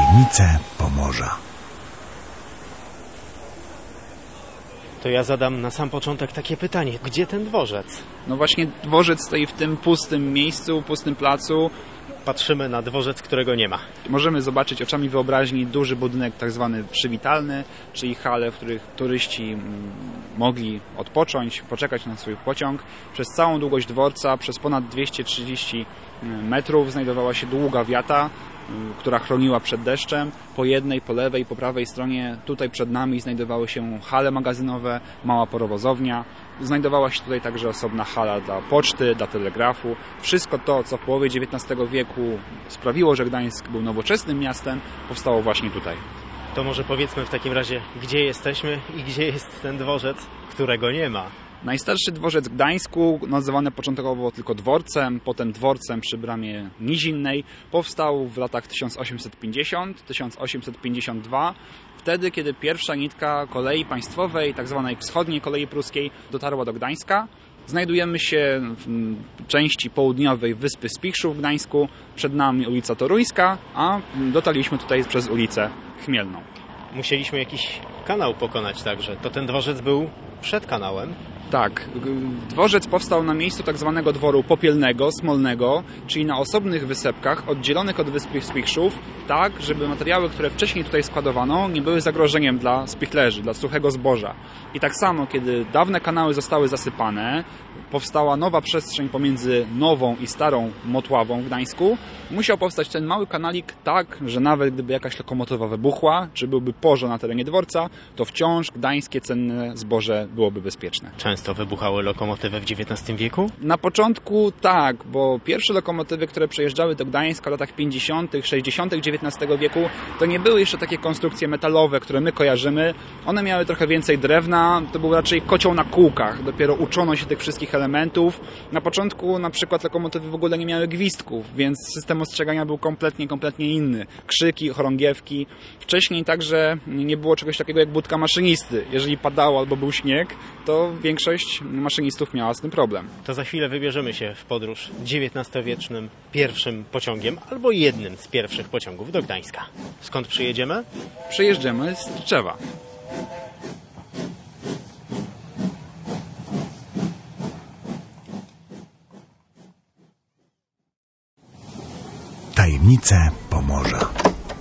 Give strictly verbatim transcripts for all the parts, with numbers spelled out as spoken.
Tajemnice Pomorza. To ja zadam na sam początek takie pytanie. Gdzie ten dworzec? No właśnie dworzec stoi w tym pustym miejscu, pustym placu. Patrzymy na dworzec, którego nie ma. Możemy zobaczyć oczami wyobraźni duży budynek tak zwany przywitalny, czyli hale, w których turyści mogli odpocząć, poczekać na swój pociąg. Przez całą długość dworca, przez ponad dwieście trzydzieści metrów znajdowała się długa wiata, która chroniła przed deszczem. Po jednej, po lewej, po prawej stronie, tutaj przed nami znajdowały się hale magazynowe, mała porowozownia. Znajdowała się tutaj także osobna hala dla poczty, dla telegrafu. Wszystko to, co w połowie dziewiętnastego wieku sprawiło, że Gdańsk był nowoczesnym miastem, powstało właśnie tutaj. To może powiedzmy w takim razie, gdzie jesteśmy i gdzie jest ten dworzec, którego nie ma. Najstarszy dworzec w Gdańsku, nazywany początkowo tylko dworcem, potem dworcem przy bramie Nizinnej, powstał w latach tysiąc osiemset pięćdziesiątym do tysiąc osiemset pięćdziesiątego drugiego. Wtedy, kiedy pierwsza nitka kolei państwowej, tak zwanej wschodniej kolei pruskiej, dotarła do Gdańska. Znajdujemy się w części południowej wyspy Spichrzów w Gdańsku. Przed nami ulica Toruńska, a dotarliśmy tutaj przez ulicę Chmielną. Musieliśmy jakiś kanał pokonać także. To ten dworzec był przed kanałem. Tak, dworzec powstał na miejscu tak zwanego dworu popielnego, smolnego, czyli na osobnych wysepkach oddzielonych od wyspy Spichrzów, tak, żeby materiały, które wcześniej tutaj składowano, nie były zagrożeniem dla spichlerzy, dla suchego zboża. I tak samo, kiedy dawne kanały zostały zasypane, powstała nowa przestrzeń pomiędzy nową i starą Motławą w Gdańsku, musiał powstać ten mały kanalik tak, że nawet gdyby jakaś lokomotywa wybuchła, czy byłby pożar na terenie dworca, to wciąż gdańskie cenne zboże byłoby bezpieczne. Często wybuchały lokomotywy w dziewiętnastym wieku? Na początku tak, bo pierwsze lokomotywy, które przejeżdżały do Gdańska w latach pięćdziesiątych, sześćdziesiątych dziewiętnastego wieku, to nie były jeszcze takie konstrukcje metalowe, które my kojarzymy. One miały trochę więcej drewna, to był raczej kocioł na kółkach. Dopiero uczono się tych wszystkich elementów. Na początku na przykład lokomotywy w ogóle nie miały gwizdków, więc system ostrzegania był kompletnie, kompletnie inny. Krzyki, chorągiewki. Wcześniej także nie było czegoś takiego jak budka maszynisty. Jeżeli padało albo był śnieg, to większość maszynistów miała z tym problem. To za chwilę wybierzemy się w podróż dziewiętnastowiecznym pierwszym pociągiem albo jednym z pierwszych pociągów do Gdańska. Skąd przyjedziemy? Przyjeżdżamy z Tczewa. Tajemnice Pomorza.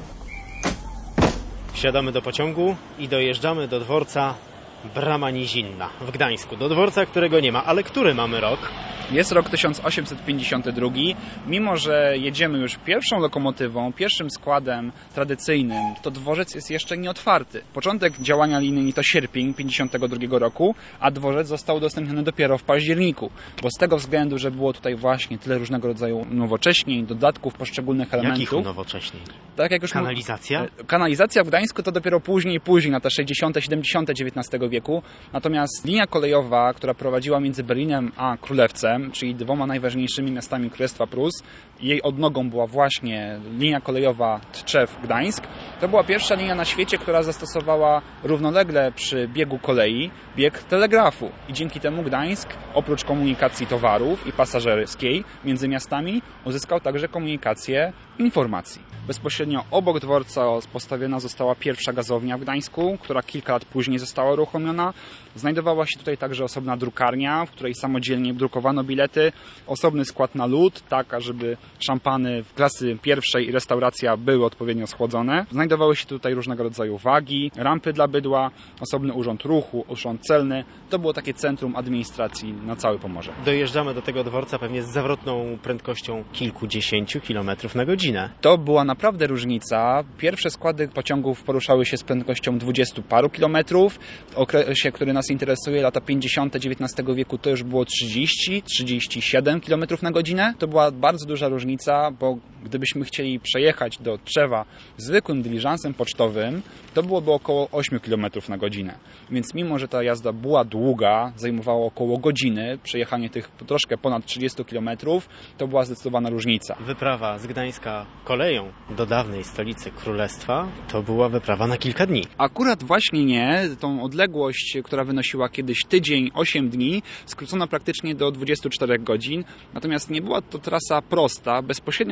Wsiadamy do pociągu i dojeżdżamy do dworca Brama Nizinna w Gdańsku. Do dworca, którego nie ma, ale który mamy rok? Jest rok tysiąc osiemset pięćdziesiąty drugi. Mimo że jedziemy już pierwszą lokomotywą, pierwszym składem tradycyjnym, to dworzec jest jeszcze nieotwarty. Początek działania linii to sierpień pięćdziesiątego drugiego roku, a dworzec został udostępniony dopiero w październiku. Bo z tego względu, że było tutaj właśnie tyle różnego rodzaju nowocześnień, dodatków poszczególnych elementów. Jakich nowocześniej? Tak jak już Kanalizacja? Kanalizacja w Gdańsku to dopiero później, później, na te sześćdziesiąte, siedemdziesiąte dziewiętnastego wieku. Natomiast linia kolejowa, która prowadziła między Berlinem a Królewcem, czyli dwoma najważniejszymi miastami Królestwa Prus, jej odnogą była właśnie linia kolejowa Tczew-Gdańsk. To była pierwsza linia na świecie, która zastosowała równolegle przy biegu kolei bieg telegrafu. I dzięki temu Gdańsk, oprócz komunikacji towarów i pasażerskiej między miastami, uzyskał także komunikację informacji. Bezpośrednio obok dworca postawiona została pierwsza gazownia w Gdańsku, która kilka lat później została uruchomiona. Znajdowała się tutaj także osobna drukarnia, w której samodzielnie drukowano bilety, osobny skład na lód, tak ażeby szampany w klasy pierwszej i restauracja były odpowiednio schłodzone. Znajdowały się tutaj różnego rodzaju wagi, rampy dla bydła, osobny urząd ruchu, urząd celny. To było takie centrum administracji na całe Pomorze. Dojeżdżamy do tego dworca pewnie z zawrotną prędkością kilkudziesięciu kilometrów na godzinę. To była naprawdę różnica. Pierwsze składy pociągów poruszały się z prędkością dwudziestu paru kilometrów. W okresie, który nas interesuje, lata pięćdziesiąte dziewiętnastego wieku, to już było trzydzieści trzydzieści siedem kilometrów na godzinę. To była bardzo duża różnica, bo gdybyśmy chcieli przejechać do Tczewa zwykłym dyliżansem pocztowym, to byłoby około ośmiu kilometrów na godzinę. Więc mimo, że ta jazda była długa, zajmowała około godziny, przejechanie tych troszkę ponad trzydziestu kilometrów, to była zdecydowana różnica. Wyprawa z Gdańska koleją do dawnej stolicy królestwa to była wyprawa na kilka dni. Akurat właśnie nie. Tą odległość, która wynosiła kiedyś tydzień, osiem dni, skrócono praktycznie do dwudziestu czterech godzin. Natomiast nie była to trasa prosta, bezpośrednio prowadząca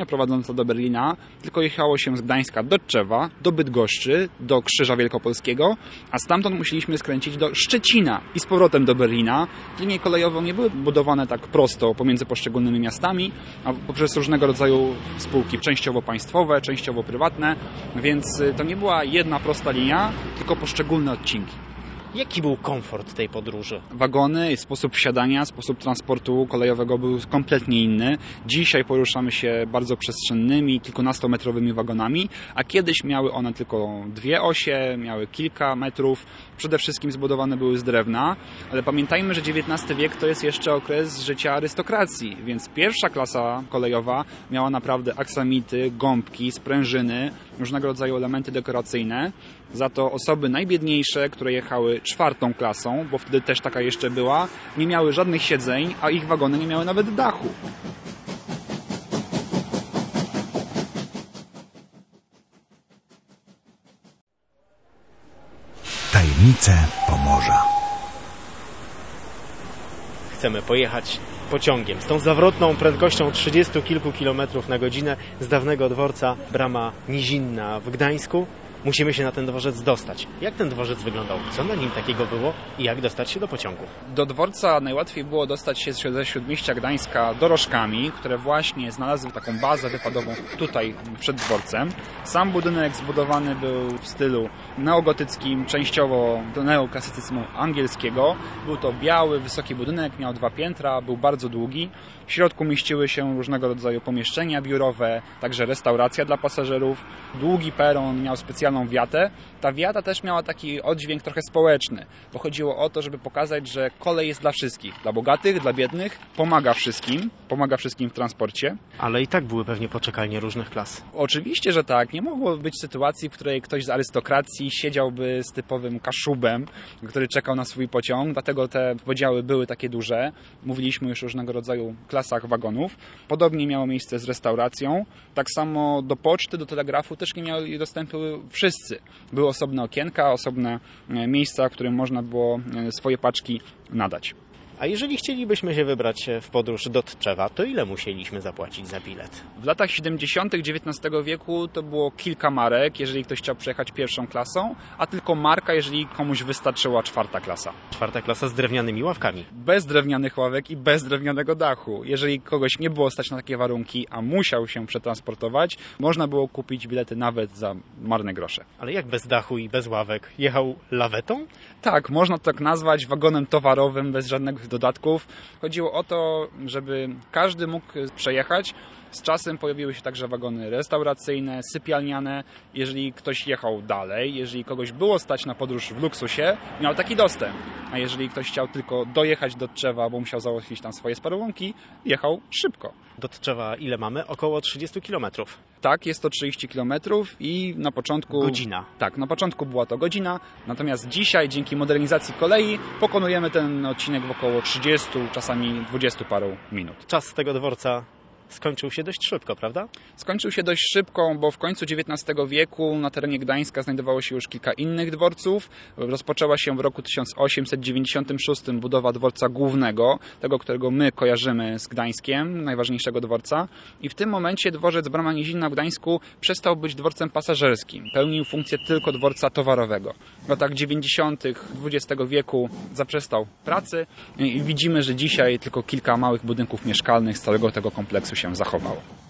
jadąca do Berlina, tylko jechało się z Gdańska do Tczewa, do Bydgoszczy, do Krzyża Wielkopolskiego, a stamtąd musieliśmy skręcić do Szczecina i z powrotem do Berlina. Linie kolejowe nie były budowane tak prosto pomiędzy poszczególnymi miastami, a poprzez różnego rodzaju spółki, częściowo państwowe, częściowo prywatne, więc to nie była jedna prosta linia, tylko poszczególne odcinki. Jaki był komfort tej podróży? Wagony, sposób wsiadania, sposób transportu kolejowego był kompletnie inny. Dzisiaj poruszamy się bardzo przestrzennymi, kilkunastometrowymi wagonami, a kiedyś miały one tylko dwie osie, miały kilka metrów. Przede wszystkim zbudowane były z drewna, ale pamiętajmy, że dziewiętnasty wiek to jest jeszcze okres życia arystokracji, więc pierwsza klasa kolejowa miała naprawdę aksamity, gąbki, sprężyny, różnego rodzaju elementy dekoracyjne. Za to osoby najbiedniejsze, które jechały czwartą klasą, bo wtedy też taka jeszcze była, nie miały żadnych siedzeń, a ich wagony nie miały nawet dachu. Tajemnice Pomorza. Chcemy pojechać pociągiem z tą zawrotną prędkością trzydziestu kilku kilometrów na godzinę z dawnego dworca Brama Nizinna w Gdańsku. Musimy się na ten dworzec dostać. Jak ten dworzec wyglądał? Co na nim takiego było? I jak dostać się do pociągu? Do dworca najłatwiej było dostać się ze śródmieścia Gdańska dorożkami, które właśnie znalazły taką bazę wypadową tutaj przed dworcem. Sam budynek zbudowany był w stylu neogotyckim, częściowo do neoklasycyzmu angielskiego. Był to biały, wysoki budynek, miał dwa piętra, był bardzo długi. W środku mieściły się różnego rodzaju pomieszczenia biurowe, także restauracja dla pasażerów. Długi peron miał specjalną wiatę. Ta wiata też miała taki oddźwięk trochę społeczny, bo chodziło o to, żeby pokazać, że kolej jest dla wszystkich. Dla bogatych, dla biednych, pomaga wszystkim, pomaga wszystkim w transporcie. Ale i tak były pewnie poczekalnie różnych klas. Oczywiście, że tak. Nie mogło być sytuacji, w której ktoś z arystokracji siedziałby z typowym kaszubem, który czekał na swój pociąg, dlatego te podziały były takie duże. Mówiliśmy już o różnego rodzaju klasach wagonów. Podobnie miało miejsce z restauracją. Tak samo do poczty, do telegrafu też nie mieli dostępu wszyscy. Były osobne okienka, osobne miejsca, w którym można było swoje paczki nadać. A jeżeli chcielibyśmy się wybrać w podróż do Tczewa, to ile musieliśmy zapłacić za bilet? W latach siedemdziesiątych dziewiętnastego wieku to było kilka marek, jeżeli ktoś chciał przejechać pierwszą klasą, a tylko marka, jeżeli komuś wystarczyła czwarta klasa. Czwarta klasa z drewnianymi ławkami. Bez drewnianych ławek i bez drewnianego dachu. Jeżeli kogoś nie było stać na takie warunki, a musiał się przetransportować, można było kupić bilety nawet za marne grosze. Ale jak bez dachu i bez ławek? Jechał lawetą? Tak, można to tak nazwać, wagonem towarowym, bez żadnych dodatków. Chodziło o to, żeby każdy mógł przejechać. Z czasem pojawiły się także wagony restauracyjne, sypialniane. Jeżeli ktoś jechał dalej, jeżeli kogoś było stać na podróż w luksusie, miał taki dostęp. A jeżeli ktoś chciał tylko dojechać do Tczewa, bo musiał załatwić tam swoje sparowunki, jechał szybko. Do Tczewa ile mamy? Około trzydziestu kilometrów. Tak, jest to trzydzieści kilometrów i na początku... Godzina. Tak, na początku była to godzina, natomiast dzisiaj dzięki modernizacji kolei pokonujemy ten odcinek w około trzydziestu, czasami dwudziestu paru minut. Czas tego dworca skończył się dość szybko, prawda? Skończył się dość szybko, bo w końcu dziewiętnastego wieku na terenie Gdańska znajdowało się już kilka innych dworców. Rozpoczęła się w roku tysiąc osiemset dziewięćdziesiątym szóstym budowa dworca głównego, tego, którego my kojarzymy z Gdańskiem, najważniejszego dworca. I w tym momencie dworzec Brama Nizinna w Gdańsku przestał być dworcem pasażerskim. Pełnił funkcję tylko dworca towarowego. W latach dziewięćdziesiątych dwudziestego wieku zaprzestał pracy i widzimy, że dzisiaj tylko kilka małych budynków mieszkalnych z całego tego kompleksu się zachowało.